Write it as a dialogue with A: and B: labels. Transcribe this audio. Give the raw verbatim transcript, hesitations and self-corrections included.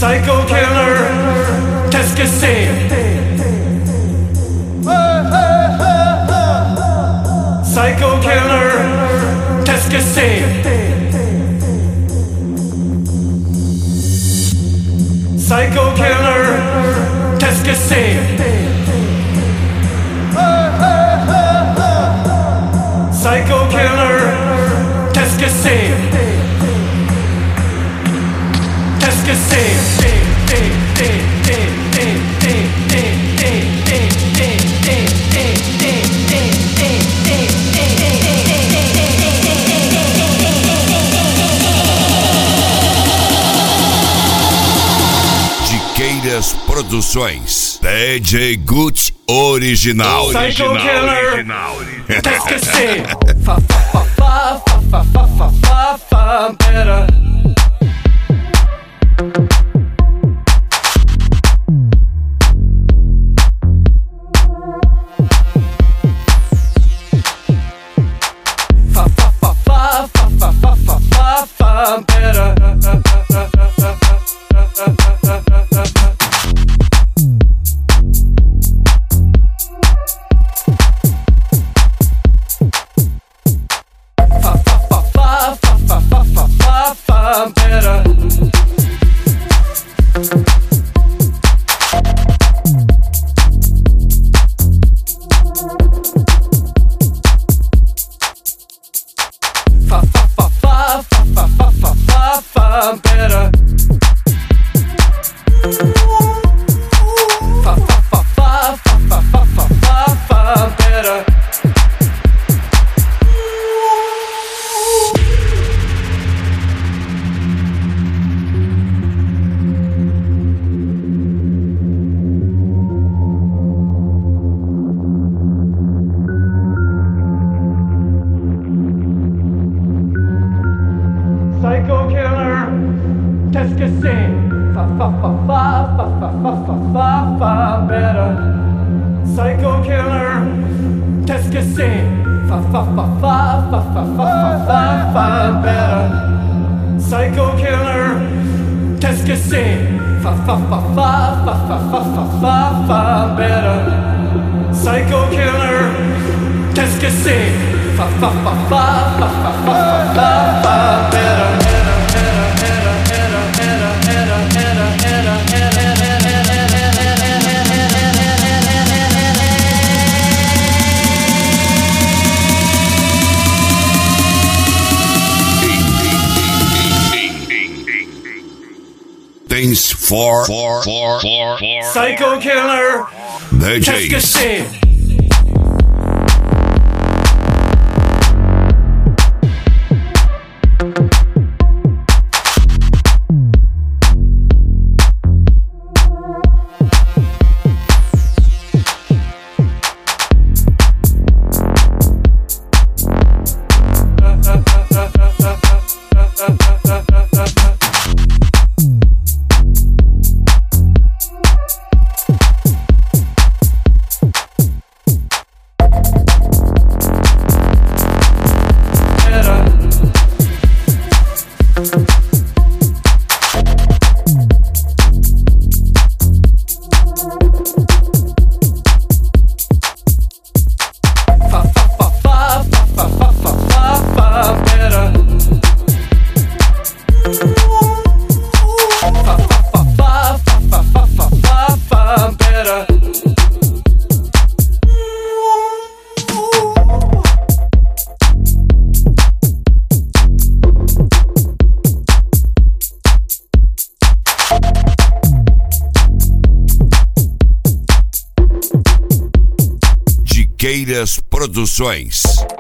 A: Psycho Killer, Teskessé. Psycho Killer, Teskessé. Psycho Killer, Teskessé. Psycho Killer, Teskessé. Teskessé.
B: Diqueiras Produções, D J Gucci Original.
A: Psycho Killer, Teskessé.
C: Fa fa fa fa fa fa fa fa fa better. Fa fa fa fa fa fa fa fa fa fa better.
A: Psycho Killer, Teskessé. Fa fa fa fa fa fa fa fa fa fa better. Psycho Killer, Teskessé. Fa fa fa fa fa fa fa fa fa better. Psycho Killer, Teskessé. Fa fa fa fa fa fa fa fa fa fa better. Psycho Killer, Teskessé. Fa fa fa fa fa fa fa fa fa better.
B: Things for, for, for, for, for
A: Psycho Killer,
B: D J
A: Teskessé.
B: Diqueiras Produções.